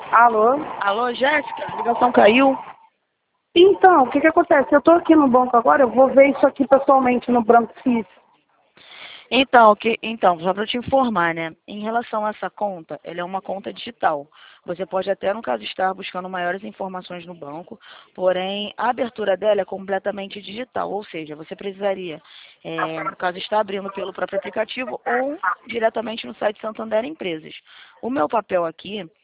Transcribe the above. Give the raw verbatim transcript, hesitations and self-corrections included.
Alô? Alô, Jéssica? A ligação caiu? Então, o que que acontece? Eu tô aqui no banco agora, eu vou ver isso aqui pessoalmente no Branco Suíço. Então, que, então, só para te informar, né? Em relação a essa conta, ela é uma conta digital. Você pode até, no caso, estar buscando maiores informações no banco, porém, a abertura dela é completamente digital, ou seja, você precisaria, é, no caso, estar abrindo pelo próprio aplicativo ou diretamente no site Santander Empresas. O meu papel aqui